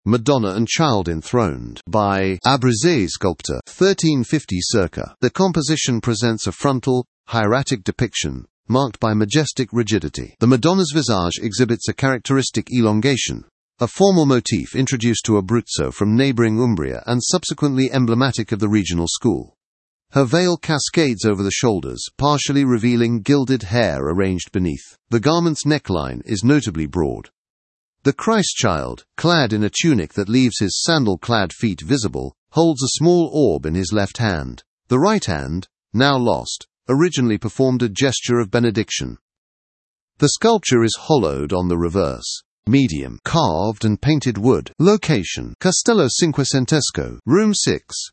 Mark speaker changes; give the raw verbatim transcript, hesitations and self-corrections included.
Speaker 1: Madonna and Child Enthroned, by Abruzese sculptor, thirteen fifty circa. The composition presents a frontal, hieratic depiction, marked by majestic rigidity. The Madonna's visage exhibits a characteristic elongation, a formal motif introduced to Abruzzo from neighboring Umbria and subsequently emblematic of the regional school. Her veil cascades over the shoulders, partially revealing gilded hair arranged beneath. The garment's neckline is notably broad. The Christ-child, clad in a tunic that leaves his sandal-clad feet visible, holds a small orb in his left hand. The right hand, now lost, originally performed a gesture of benediction. The sculpture is hollowed on the reverse. Medium, carved and painted wood. Location: Castello Cinquecentesco, Room six.